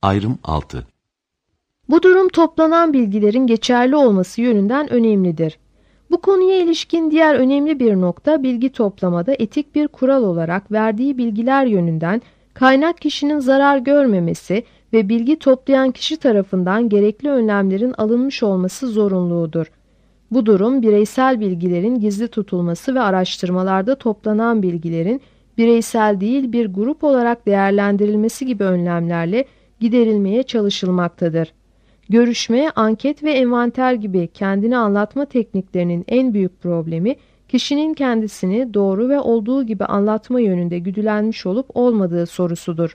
Ayrım 6. Bu durum toplanan bilgilerin geçerli olması yönünden önemlidir. Bu konuya ilişkin diğer önemli bir nokta bilgi toplamada etik bir kural olarak verdiği bilgiler yönünden kaynak kişinin zarar görmemesi ve bilgi toplayan kişi tarafından gerekli önlemlerin alınmış olması zorunluluğudur. Bu durum bireysel bilgilerin gizli tutulması ve araştırmalarda toplanan bilgilerin bireysel değil bir grup olarak değerlendirilmesi gibi önlemlerle giderilmeye çalışılmaktadır. Görüşme, anket ve envanter gibi kendini anlatma tekniklerinin en büyük problemi, kişinin kendisini doğru ve olduğu gibi anlatma yönünde güdülenmiş olup olmadığı sorusudur.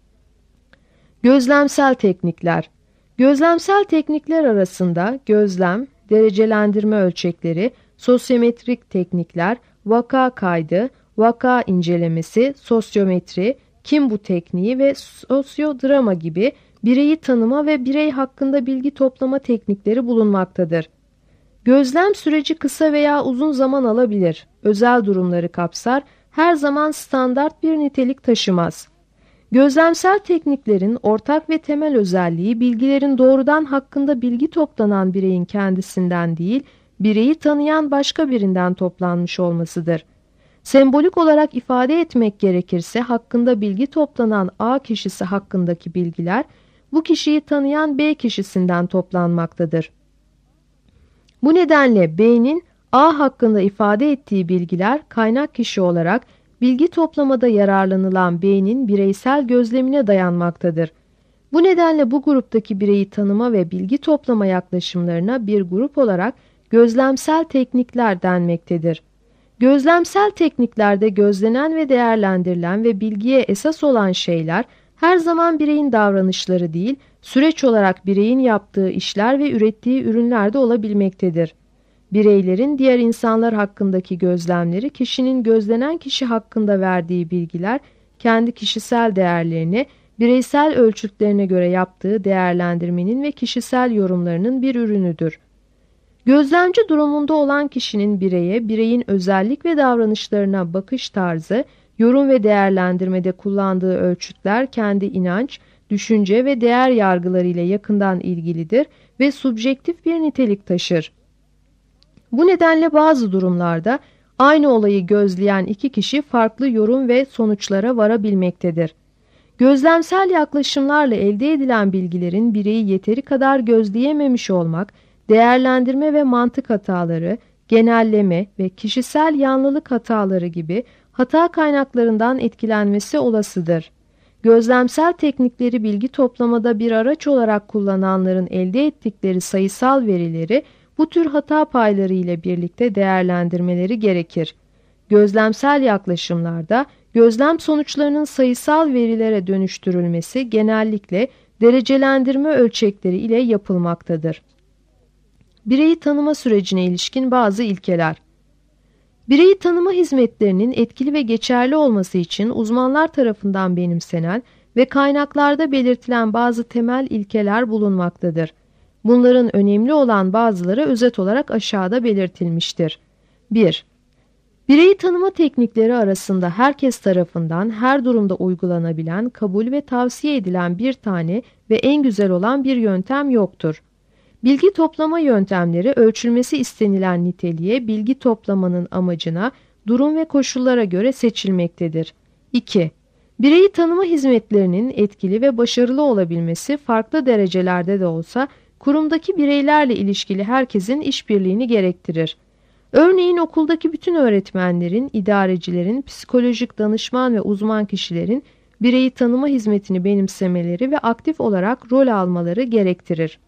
Gözlemsel teknikler. Gözlemsel teknikler arasında gözlem, derecelendirme ölçekleri, sosyometrik teknikler, vaka kaydı, vaka incelemesi, sosyometri, kim bu tekniği ve sosyodrama gibi bireyi tanıma ve birey hakkında bilgi toplama teknikleri bulunmaktadır. Gözlem süreci kısa veya uzun zaman alabilir, özel durumları kapsar, her zaman standart bir nitelik taşımaz. Gözlemsel tekniklerin ortak ve temel özelliği bilgilerin doğrudan hakkında bilgi toplanan bireyin kendisinden değil, bireyi tanıyan başka birinden toplanmış olmasıdır. Sembolik olarak ifade etmek gerekirse hakkında bilgi toplanan A kişisi hakkındaki bilgiler, bu kişiyi tanıyan B kişisinden toplanmaktadır. Bu nedenle B'nin A hakkında ifade ettiği bilgiler kaynak kişi olarak bilgi toplamada yararlanılan B'nin bireysel gözlemine dayanmaktadır. Bu nedenle bu gruptaki bireyi tanıma ve bilgi toplama yaklaşımlarına bir grup olarak gözlemsel teknikler denmektedir. Gözlemsel tekniklerde gözlenen ve değerlendirilen ve bilgiye esas olan şeyler her zaman bireyin davranışları değil, süreç olarak bireyin yaptığı işler ve ürettiği ürünler de olabilmektedir. Bireylerin diğer insanlar hakkındaki gözlemleri, kişinin gözlenen kişi hakkında verdiği bilgiler, kendi kişisel değerlerine, bireysel ölçütlerine göre yaptığı değerlendirmenin ve kişisel yorumlarının bir ürünüdür. Gözlemci durumunda olan kişinin bireye, bireyin özellik ve davranışlarına bakış tarzı, yorum ve değerlendirmede kullandığı ölçütler kendi inanç, düşünce ve değer yargılarıyla yakından ilgilidir ve subjektif bir nitelik taşır. Bu nedenle bazı durumlarda aynı olayı gözleyen iki kişi farklı yorum ve sonuçlara varabilmektedir. Gözlemsel yaklaşımlarla elde edilen bilgilerin bireyi yeteri kadar gözleyememiş olmak, değerlendirme ve mantık hataları, genelleme ve kişisel yanlılık hataları gibi hata kaynaklarından etkilenmesi olasıdır. Gözlemsel teknikleri bilgi toplamada bir araç olarak kullananların elde ettikleri sayısal verileri bu tür hata payları ile birlikte değerlendirmeleri gerekir. Gözlemsel yaklaşımlarda gözlem sonuçlarının sayısal verilere dönüştürülmesi genellikle derecelendirme ölçekleri ile yapılmaktadır. Bireyi tanıma sürecine ilişkin bazı ilkeler. Bireyi tanıma hizmetlerinin etkili ve geçerli olması için uzmanlar tarafından benimsenen ve kaynaklarda belirtilen bazı temel ilkeler bulunmaktadır. Bunların önemli olan bazıları özet olarak aşağıda belirtilmiştir. 1. Bireyi tanıma teknikleri arasında herkes tarafından her durumda uygulanabilen, kabul ve tavsiye edilen bir tane ve en güzel olan bir yöntem yoktur. Bilgi toplama yöntemleri ölçülmesi istenilen niteliğe, bilgi toplamanın amacına, durum ve koşullara göre seçilmektedir. 2. Bireyi tanıma hizmetlerinin etkili ve başarılı olabilmesi farklı derecelerde de olsa kurumdaki bireylerle ilişkili herkesin işbirliğini gerektirir. Örneğin okuldaki bütün öğretmenlerin, idarecilerin, psikolojik danışman ve uzman kişilerin bireyi tanıma hizmetini benimsemeleri ve aktif olarak rol almaları gerektirir.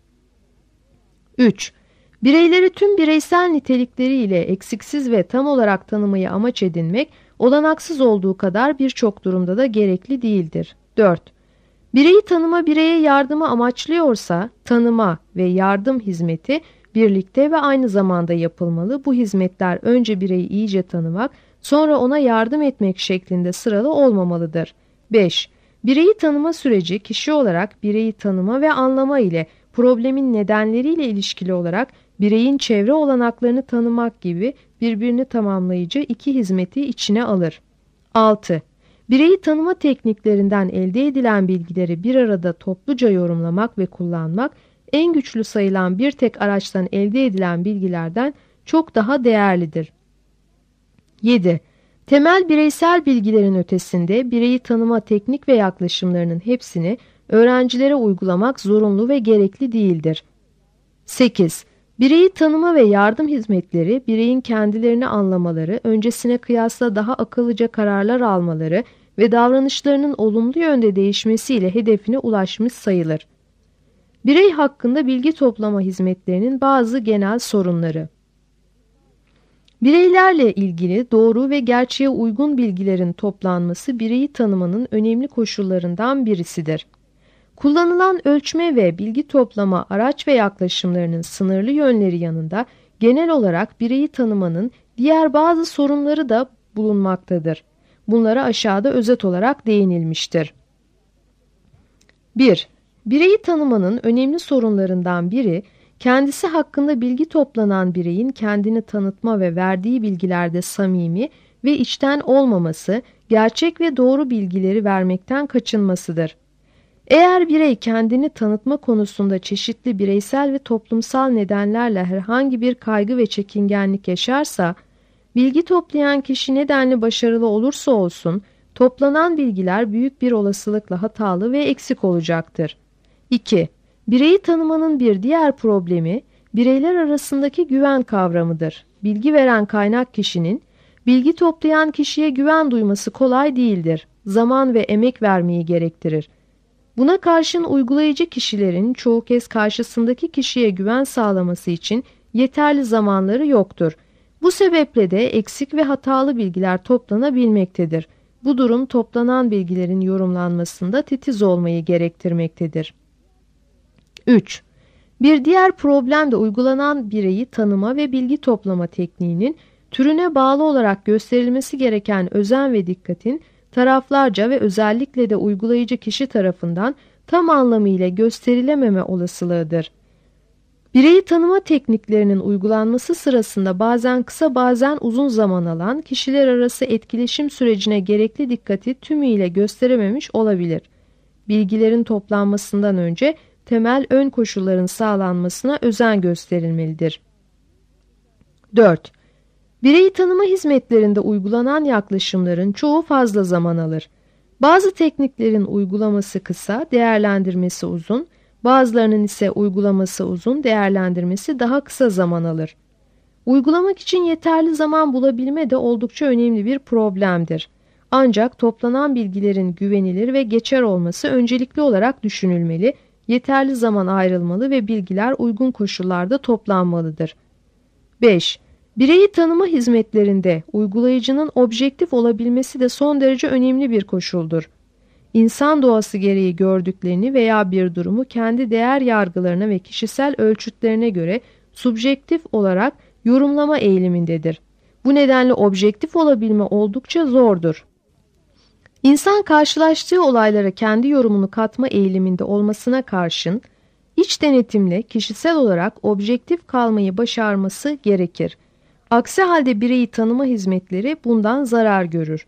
3. Bireyleri tüm bireysel nitelikleriyle eksiksiz ve tam olarak tanımayı amaç edinmek, olanaksız olduğu kadar birçok durumda da gerekli değildir. 4. Bireyi tanıma bireye yardımı amaçlıyorsa, tanıma ve yardım hizmeti birlikte ve aynı zamanda yapılmalı. Bu hizmetler önce bireyi iyice tanımak, sonra ona yardım etmek şeklinde sıralı olmamalıdır. 5. Bireyi tanıma süreci kişi olarak bireyi tanıma ve anlama ile problemin nedenleriyle ilişkili olarak bireyin çevre olanaklarını tanımak gibi birbirini tamamlayıcı iki hizmeti içine alır. 6. Bireyi tanıma tekniklerinden elde edilen bilgileri bir arada topluca yorumlamak ve kullanmak, en güçlü sayılan bir tek araçtan elde edilen bilgilerden çok daha değerlidir. 7. Temel bireysel bilgilerin ötesinde bireyi tanıma teknik ve yaklaşımlarının hepsini öğrencilere uygulamak zorunlu ve gerekli değildir. 8. Bireyi tanıma ve yardım hizmetleri, bireyin kendilerini anlamaları, öncesine kıyasla daha akıllıca kararlar almaları ve davranışlarının olumlu yönde değişmesiyle hedefine ulaşmış sayılır. Birey hakkında bilgi toplama hizmetlerinin bazı genel sorunları. Bireylerle ilgili doğru ve gerçeğe uygun bilgilerin toplanması bireyi tanımanın önemli koşullarından birisidir. Kullanılan ölçme ve bilgi toplama araç ve yaklaşımlarının sınırlı yönleri yanında genel olarak bireyi tanımanın diğer bazı sorunları da bulunmaktadır. Bunlara aşağıda özet olarak değinilmiştir. 1. Bireyi tanımanın önemli sorunlarından biri, kendisi hakkında bilgi toplanan bireyin kendini tanıtma ve verdiği bilgilerde samimi ve içten olmaması, gerçek ve doğru bilgileri vermekten kaçınmasıdır. Eğer birey kendini tanıtma konusunda çeşitli bireysel ve toplumsal nedenlerle herhangi bir kaygı ve çekingenlik yaşarsa, bilgi toplayan kişi nedenli başarılı olursa olsun, toplanan bilgiler büyük bir olasılıkla hatalı ve eksik olacaktır. 2. Bireyi tanımanın bir diğer problemi, bireyler arasındaki güven kavramıdır. Bilgi veren kaynak kişinin, bilgi toplayan kişiye güven duyması kolay değildir. Zaman ve emek vermeyi gerektirir. Buna karşın uygulayıcı kişilerin çoğu kez karşısındaki kişiye güven sağlaması için yeterli zamanları yoktur. Bu sebeple de eksik ve hatalı bilgiler toplanabilmektedir. Bu durum toplanan bilgilerin yorumlanmasında titiz olmayı gerektirmektedir. 3. Bir diğer problem de uygulanan bireyi tanıma ve bilgi toplama tekniğinin türüne bağlı olarak gösterilmesi gereken özen ve dikkatin taraflarca ve özellikle de uygulayıcı kişi tarafından tam anlamıyla gösterilememe olasılığıdır. Bireyi tanıma tekniklerinin uygulanması sırasında bazen kısa bazen uzun zaman alan kişiler arası etkileşim sürecine gerekli dikkati tümüyle gösterememiş olabilir. Bilgilerin toplanmasından önce temel ön koşulların sağlanmasına özen gösterilmelidir. 4. Bireyi tanıma hizmetlerinde uygulanan yaklaşımların çoğu fazla zaman alır. Bazı tekniklerin uygulaması kısa, değerlendirmesi uzun, bazılarının ise uygulaması uzun, değerlendirmesi daha kısa zaman alır. Uygulamak için yeterli zaman bulabilme de oldukça önemli bir problemdir. Ancak toplanan bilgilerin güvenilir ve geçer olması öncelikli olarak düşünülmeli, yeterli zaman ayrılmalı ve bilgiler uygun koşullarda toplanmalıdır. 5. Bireyi tanıma hizmetlerinde uygulayıcının objektif olabilmesi de son derece önemli bir koşuldur. İnsan doğası gereği gördüklerini veya bir durumu kendi değer yargılarına ve kişisel ölçütlerine göre subjektif olarak yorumlama eğilimindedir. Bu nedenle objektif olabilme oldukça zordur. İnsan karşılaştığı olaylara kendi yorumunu katma eğiliminde olmasına karşın, iç denetimle kişisel olarak objektif kalmayı başarması gerekir. Aksi halde bireyi tanıma hizmetleri bundan zarar görür.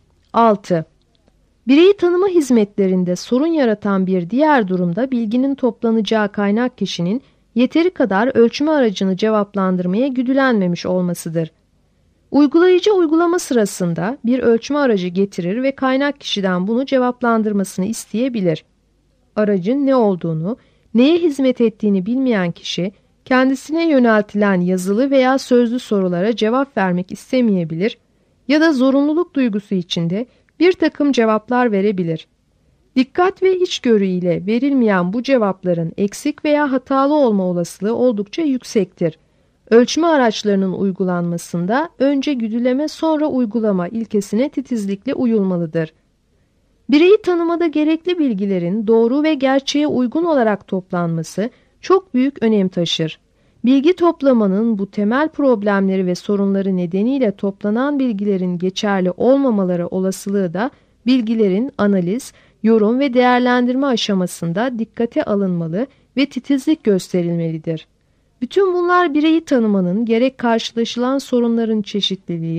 6. Bireyi tanıma hizmetlerinde sorun yaratan bir diğer durumda bilginin toplanacağı kaynak kişinin yeteri kadar ölçme aracını cevaplandırmaya güdülenmemiş olmasıdır. Uygulayıcı uygulama sırasında bir ölçme aracı getirir ve kaynak kişiden bunu cevaplandırmasını isteyebilir. Aracın ne olduğunu, neye hizmet ettiğini bilmeyen kişi, kendisine yöneltilen yazılı veya sözlü sorulara cevap vermek istemeyebilir ya da zorunluluk duygusu içinde bir takım cevaplar verebilir. Dikkat ve içgörü ile verilmeyen bu cevapların eksik veya hatalı olma olasılığı oldukça yüksektir. Ölçme araçlarının uygulanmasında önce güdüleme sonra uygulama ilkesine titizlikle uyulmalıdır. Bireyi tanımada gerekli bilgilerin doğru ve gerçeğe uygun olarak toplanması çok büyük önem taşır. Bilgi toplamanın bu temel problemleri ve sorunları nedeniyle toplanan bilgilerin geçerli olmamaları olasılığı da bilgilerin analiz, yorum ve değerlendirme aşamasında dikkate alınmalı ve titizlik gösterilmelidir. Bütün bunlar bireyi tanımanın gerek karşılaşılan sorunların çeşitliliği,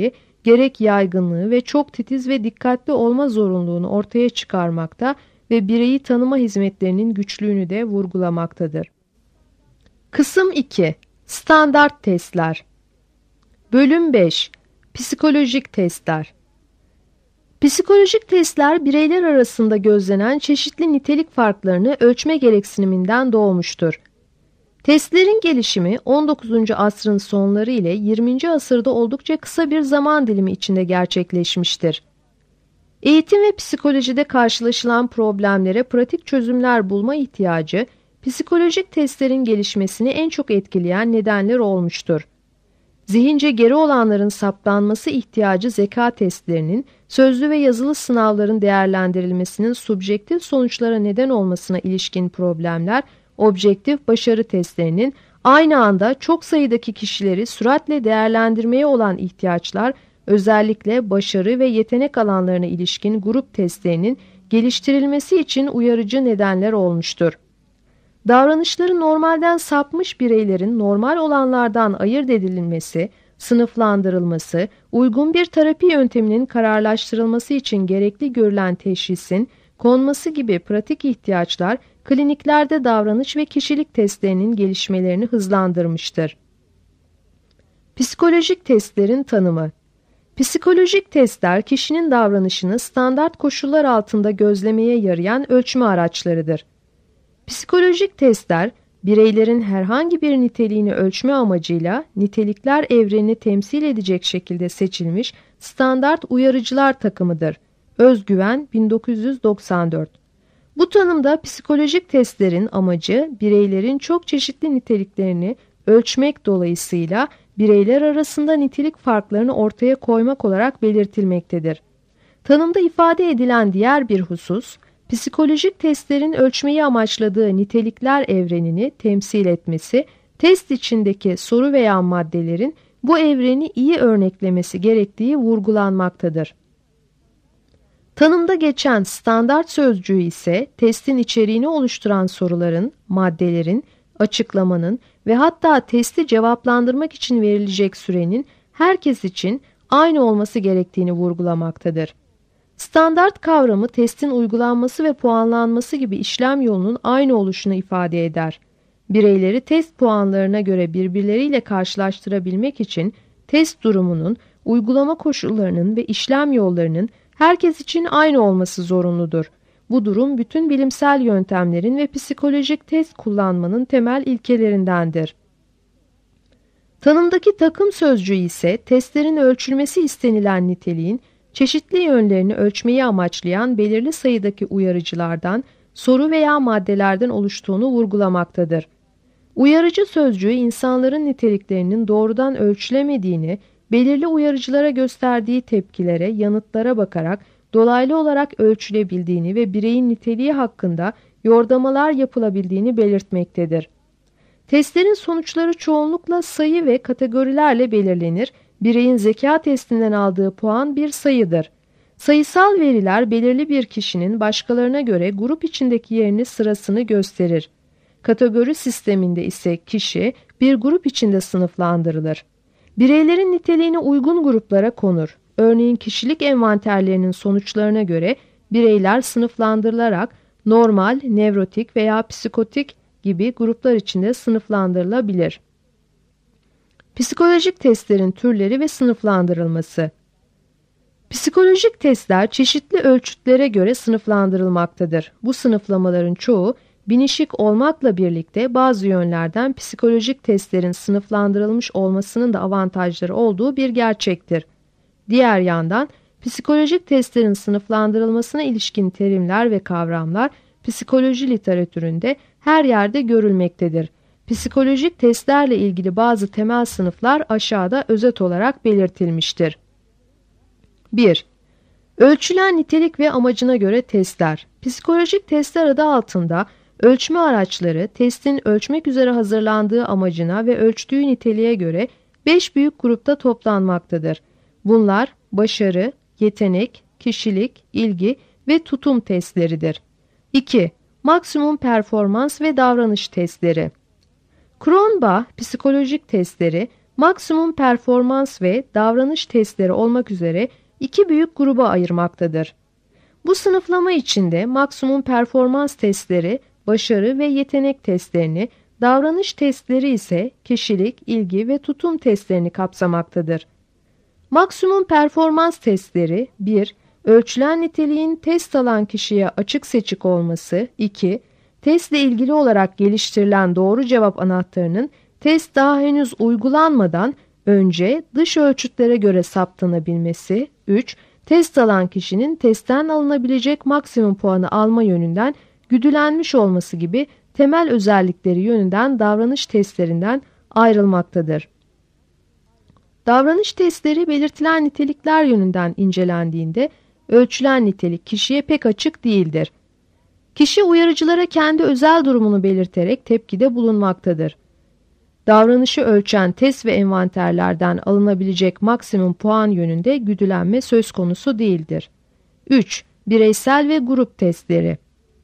gerek yaygınlığı ve çok titiz ve dikkatli olma zorunluluğunu ortaya çıkarmakta ve bireyi tanıma hizmetlerinin güçlüğünü de vurgulamaktadır. Kısım 2. Standart testler. Bölüm 5. Psikolojik testler. Psikolojik testler bireyler arasında gözlenen çeşitli nitelik farklarını ölçme gereksiniminden doğmuştur. Testlerin gelişimi 19. asrın sonları ile 20. asırda oldukça kısa bir zaman dilimi içinde gerçekleşmiştir. Eğitim ve psikolojide karşılaşılan problemlere pratik çözümler bulma ihtiyacı, psikolojik testlerin gelişmesini en çok etkileyen nedenler olmuştur. Zihince geri olanların saptanması ihtiyacı zeka testlerinin, sözlü ve yazılı sınavların değerlendirilmesinin subjektif sonuçlara neden olmasına ilişkin problemler, objektif başarı testlerinin, aynı anda çok sayıdaki kişileri süratle değerlendirmeye olan ihtiyaçlar, özellikle başarı ve yetenek alanlarına ilişkin grup testlerinin geliştirilmesi için uyarıcı nedenler olmuştur. Davranışları normalden sapmış bireylerin normal olanlardan ayırt edilmesi, sınıflandırılması, uygun bir terapi yönteminin kararlaştırılması için gerekli görülen teşhisin konması gibi pratik ihtiyaçlar, kliniklerde davranış ve kişilik testlerinin gelişmelerini hızlandırmıştır. Psikolojik testlerin tanımı. Psikolojik testler kişinin davranışını standart koşullar altında gözlemeye yarayan ölçme araçlarıdır. Psikolojik testler, bireylerin herhangi bir niteliğini ölçme amacıyla nitelikler evrenini temsil edecek şekilde seçilmiş standart uyarıcılar takımıdır. Özgüven 1994. Bu tanımda psikolojik testlerin amacı bireylerin çok çeşitli niteliklerini ölçmek dolayısıyla bireyler arasında nitelik farklarını ortaya koymak olarak belirtilmektedir. Tanımda ifade edilen diğer bir husus, psikolojik testlerin ölçmeyi amaçladığı nitelikler evrenini temsil etmesi, test içindeki soru veya maddelerin bu evreni iyi örneklemesi gerektiği vurgulanmaktadır. Tanımda geçen standart sözcüğü ise testin içeriğini oluşturan soruların, maddelerin, açıklamanın ve hatta testi cevaplandırmak için verilecek sürenin herkes için aynı olması gerektiğini vurgulamaktadır. Standart kavramı testin uygulanması ve puanlanması gibi işlem yolunun aynı oluşunu ifade eder. Bireyleri test puanlarına göre birbirleriyle karşılaştırabilmek için test durumunun, uygulama koşullarının ve işlem yollarının herkes için aynı olması zorunludur. Bu durum bütün bilimsel yöntemlerin ve psikolojik test kullanmanın temel ilkelerindendir. Tanımdaki takım sözcüğü ise testlerin ölçülmesi istenilen niteliğin çeşitli yönlerini ölçmeyi amaçlayan belirli sayıdaki uyarıcılardan, soru veya maddelerden oluştuğunu vurgulamaktadır. Uyarıcı sözcüğü insanların niteliklerinin doğrudan ölçülemediğini, belirli uyarıcılara gösterdiği tepkilere, yanıtlara bakarak dolaylı olarak ölçülebildiğini ve bireyin niteliği hakkında yordamalar yapılabildiğini belirtmektedir. Testlerin sonuçları çoğunlukla sayı ve kategorilerle belirlenir. Bireyin zeka testinden aldığı puan bir sayıdır. Sayısal veriler belirli bir kişinin başkalarına göre grup içindeki yerini sırasını gösterir. Kategori sisteminde ise kişi bir grup içinde sınıflandırılır. Bireylerin niteliğine uygun gruplara konur. Örneğin kişilik envanterlerinin sonuçlarına göre bireyler sınıflandırılarak normal, nevrotik veya psikotik gibi gruplar içinde sınıflandırılabilir. Psikolojik testlerin türleri ve sınıflandırılması. Psikolojik testler çeşitli ölçütlere göre sınıflandırılmaktadır. Bu sınıflamaların çoğu binişik olmakla birlikte bazı yönlerden psikolojik testlerin sınıflandırılmış olmasının da avantajları olduğu bir gerçektir. Diğer yandan psikolojik testlerin sınıflandırılmasına ilişkin terimler ve kavramlar psikoloji literatüründe her yerde görülmektedir. Psikolojik testlerle ilgili bazı temel sınıflar aşağıda özet olarak belirtilmiştir. 1. Ölçülen nitelik ve amacına göre testler. Psikolojik testler adı altında ölçme araçları testin ölçmek üzere hazırlandığı amacına ve ölçtüğü niteliğe göre 5 büyük grupta toplanmaktadır. Bunlar başarı, yetenek, kişilik, ilgi ve tutum testleridir. 2. Maksimum performans ve davranış testleri. Cronbach psikolojik testleri maksimum performans ve davranış testleri olmak üzere iki büyük gruba ayırmaktadır. Bu sınıflama içinde maksimum performans testleri, başarı ve yetenek testlerini, davranış testleri ise kişilik, ilgi ve tutum testlerini kapsamaktadır. Maksimum performans testleri 1. Ölçülen niteliğin test alan kişiye açık seçik olması. 2. Testle ilgili olarak geliştirilen doğru cevap anahtarının test daha henüz uygulanmadan önce dış ölçütlere göre saptanabilmesi. 3. Test alan kişinin testten alınabilecek maksimum puanı alma yönünden güdülenmiş olması gibi temel özellikleri yönünden davranış testlerinden ayrılmaktadır. Davranış testleri belirtilen nitelikler yönünden incelendiğinde ölçülen nitelik kişiye pek açık değildir. Kişi uyarıcılara kendi özel durumunu belirterek tepkide bulunmaktadır. Davranışı ölçen test ve envanterlerden alınabilecek maksimum puan yönünde güdülenme söz konusu değildir. 3. Bireysel ve grup testleri.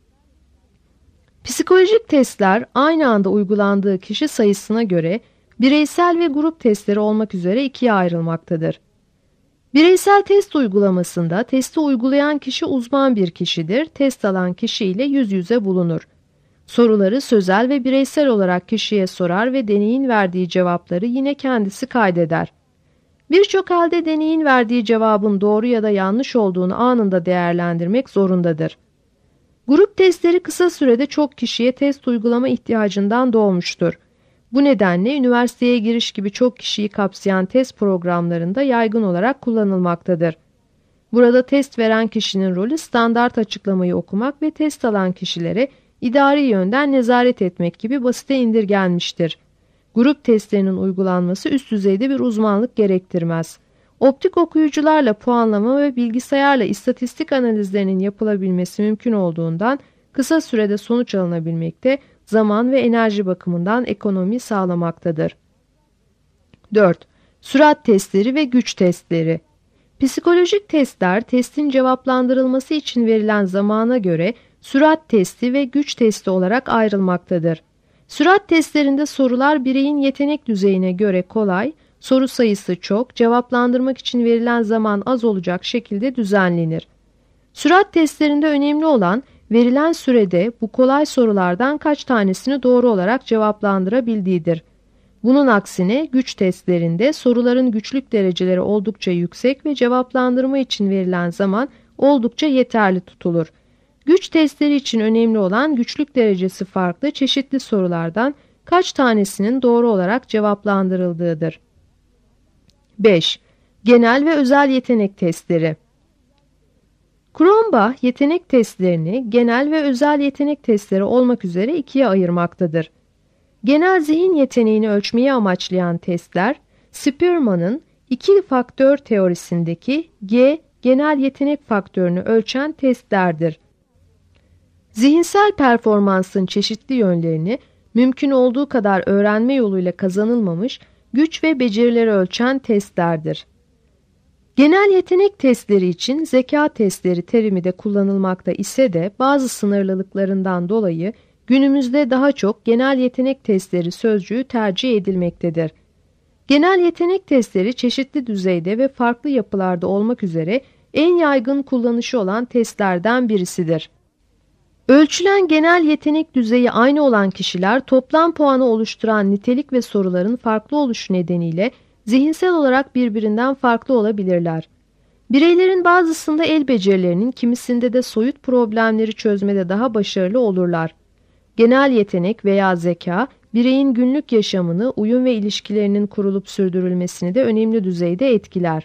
Psikolojik testler aynı anda uygulandığı kişi sayısına göre bireysel ve grup testleri olmak üzere ikiye ayrılmaktadır. Bireysel test uygulamasında testi uygulayan kişi uzman bir kişidir, test alan kişi ile yüz yüze bulunur. Soruları sözel ve bireysel olarak kişiye sorar ve deneyin verdiği cevapları yine kendisi kaydeder. Birçok halde deneyin verdiği cevabın doğru ya da yanlış olduğunu anında değerlendirmek zorundadır. Grup testleri kısa sürede çok kişiye test uygulama ihtiyacından doğmuştur. Bu nedenle üniversiteye giriş gibi çok kişiyi kapsayan test programlarında yaygın olarak kullanılmaktadır. Burada test veren kişinin rolü standart açıklamayı okumak ve test alan kişilere idari yönden nezaret etmek gibi basite indirgenmiştir. Grup testlerinin uygulanması üst düzeyde bir uzmanlık gerektirmez. Optik okuyucularla puanlama ve bilgisayarla istatistik analizlerinin yapılabilmesi mümkün olduğundan kısa sürede sonuç alınabilmekte, zaman ve enerji bakımından ekonomi sağlamaktadır. 4. Sürat testleri ve güç testleri. Psikolojik testler testin cevaplandırılması için verilen zamana göre sürat testi ve güç testi olarak ayrılmaktadır. Sürat testlerinde sorular bireyin yetenek düzeyine göre kolay, soru sayısı çok, cevaplandırmak için verilen zaman az olacak şekilde düzenlenir. Sürat testlerinde önemli olan verilen sürede bu kolay sorulardan kaç tanesini doğru olarak cevaplandırabildiğidir. Bunun aksine güç testlerinde soruların güçlük dereceleri oldukça yüksek ve cevaplandırma için verilen zaman oldukça yeterli tutulur. Güç testleri için önemli olan güçlük derecesi farklı çeşitli sorulardan kaç tanesinin doğru olarak cevaplandırıldığıdır. 5. Genel ve özel yetenek testleri. Cronbach yetenek testlerini genel ve özel yetenek testleri olmak üzere ikiye ayırmaktadır. Genel zihin yeteneğini ölçmeyi amaçlayan testler, Spearman'ın iki faktör teorisindeki G genel yetenek faktörünü ölçen testlerdir. Zihinsel performansın çeşitli yönlerini mümkün olduğu kadar öğrenme yoluyla kazanılmamış güç ve becerileri ölçen testlerdir. Genel yetenek testleri için zeka testleri terimi de kullanılmakta ise de bazı sınırlılıklarından dolayı günümüzde daha çok genel yetenek testleri sözcüğü tercih edilmektedir. Genel yetenek testleri çeşitli düzeyde ve farklı yapılarda olmak üzere en yaygın kullanışı olan testlerden birisidir. Ölçülen genel yetenek düzeyi aynı olan kişiler toplam puanı oluşturan nitelik ve soruların farklı oluşu nedeniyle zihinsel olarak birbirinden farklı olabilirler. Bireylerin bazısında el becerilerinin, kimisinde de soyut problemleri çözmede daha başarılı olurlar. Genel yetenek veya zeka, bireyin günlük yaşamını, uyum ve ilişkilerinin kurulup sürdürülmesini de önemli düzeyde etkiler.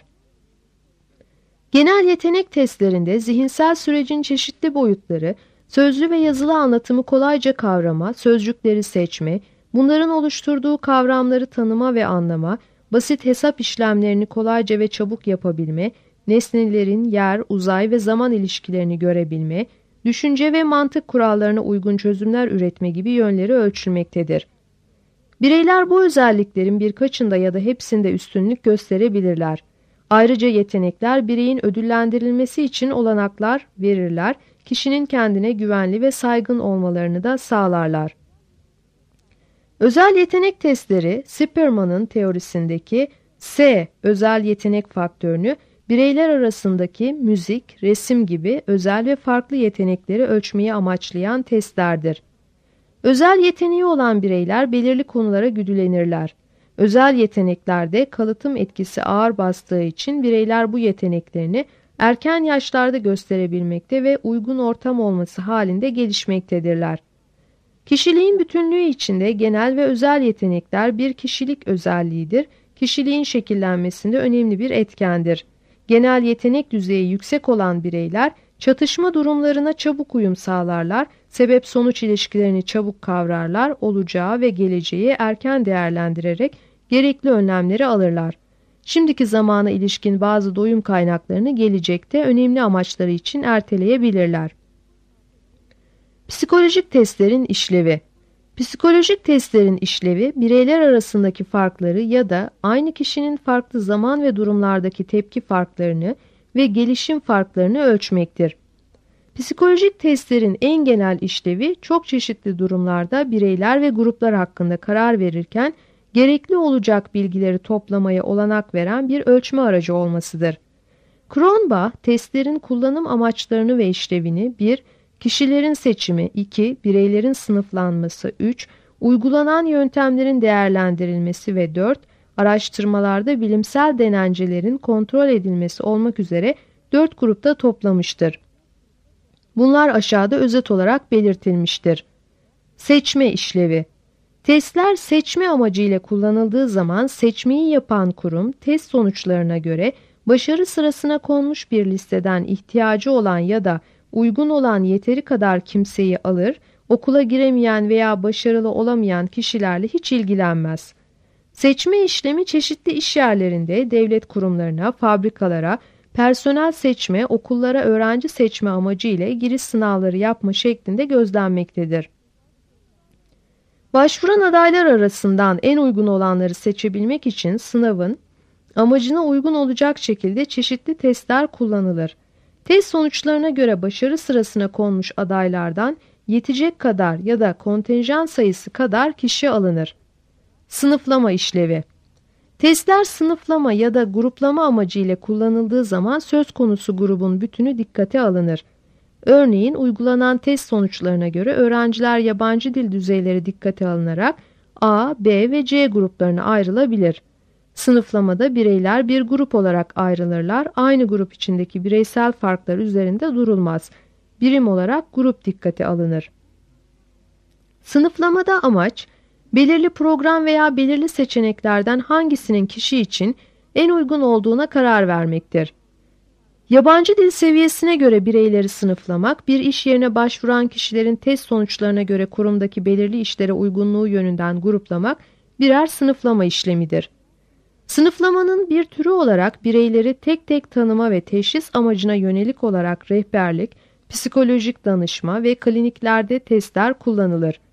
Genel yetenek testlerinde zihinsel sürecin çeşitli boyutları, sözlü ve yazılı anlatımı kolayca kavrama, sözcükleri seçme, bunların oluşturduğu kavramları tanıma ve anlama, basit hesap işlemlerini kolayca ve çabuk yapabilme, nesnelerin yer, uzay ve zaman ilişkilerini görebilme, düşünce ve mantık kurallarına uygun çözümler üretme gibi yönleri ölçülmektedir. Bireyler bu özelliklerin birkaçında ya da hepsinde üstünlük gösterebilirler. Ayrıca yetenekler bireyin ödüllendirilmesi için olanaklar verirler, kişinin kendine güvenli ve saygın olmalarını da sağlarlar. Özel yetenek testleri, Spearman'ın teorisindeki S özel yetenek faktörünü bireyler arasındaki müzik, resim gibi özel ve farklı yetenekleri ölçmeyi amaçlayan testlerdir. Özel yeteneği olan bireyler belirli konulara güdülenirler. Özel yeteneklerde kalıtım etkisi ağır bastığı için bireyler bu yeteneklerini erken yaşlarda gösterebilmekte ve uygun ortam olması halinde gelişmektedirler. Kişiliğin bütünlüğü içinde genel ve özel yetenekler bir kişilik özelliğidir. Kişiliğin şekillenmesinde önemli bir etkendir. Genel yetenek düzeyi yüksek olan bireyler çatışma durumlarına çabuk uyum sağlarlar, sebep-sonuç ilişkilerini çabuk kavrarlar, olacağı ve geleceği erken değerlendirerek gerekli önlemleri alırlar. Şimdiki zamana ilişkin bazı doyum kaynaklarını gelecekte önemli amaçları için erteleyebilirler. Psikolojik testlerin işlevi. Psikolojik testlerin işlevi, bireyler arasındaki farkları ya da aynı kişinin farklı zaman ve durumlardaki tepki farklarını ve gelişim farklarını ölçmektir. Psikolojik testlerin en genel işlevi, çok çeşitli durumlarda bireyler ve gruplar hakkında karar verirken gerekli olacak bilgileri toplamaya olanak veren bir ölçme aracı olmasıdır. Cronbach, testlerin kullanım amaçlarını ve işlevini 1. Kişilerin seçimi, 2. Bireylerin sınıflanması, 3. Uygulanan yöntemlerin değerlendirilmesi ve 4. Araştırmalarda bilimsel denencelerin kontrol edilmesi olmak üzere 4 grupta toplamıştır. Bunlar aşağıda özet olarak belirtilmiştir. Seçme işlevi. Testler seçme amacıyla kullanıldığı zaman seçmeyi yapan kurum test sonuçlarına göre başarı sırasına konmuş bir listeden ihtiyacı olan ya da uygun olan yeteri kadar kimseyi alır, okula giremeyen veya başarılı olamayan kişilerle hiç ilgilenmez. Seçme işlemi çeşitli iş yerlerinde, devlet kurumlarına, fabrikalara, personel seçme, okullara öğrenci seçme amacı ile giriş sınavları yapma şeklinde gözlenmektedir. Başvuran adaylar arasından en uygun olanları seçebilmek için sınavın amacına uygun olacak şekilde çeşitli testler kullanılır. Test sonuçlarına göre başarı sırasına konmuş adaylardan yetecek kadar ya da kontenjan sayısı kadar kişi alınır. Sınıflama işlevi. Testler sınıflama ya da gruplama amacıyla kullanıldığı zaman söz konusu grubun bütünü dikkate alınır. Örneğin uygulanan test sonuçlarına göre öğrenciler yabancı dil düzeyleri dikkate alınarak A, B ve C gruplarına ayrılabilir. Sınıflamada bireyler bir grup olarak ayrılırlar. Aynı grup içindeki bireysel farklar üzerinde durulmaz. Birim olarak grup dikkate alınır. Sınıflamada amaç, belirli program veya belirli seçeneklerden hangisinin kişi için en uygun olduğuna karar vermektir. Yabancı dil seviyesine göre bireyleri sınıflamak, bir iş yerine başvuran kişilerin test sonuçlarına göre kurumdaki belirli işlere uygunluğu yönünden gruplamak birer sınıflama işlemidir. Sınıflamanın bir türü olarak bireyleri tek tek tanıma ve teşhis amacına yönelik olarak rehberlik, psikolojik danışma ve kliniklerde testler kullanılır.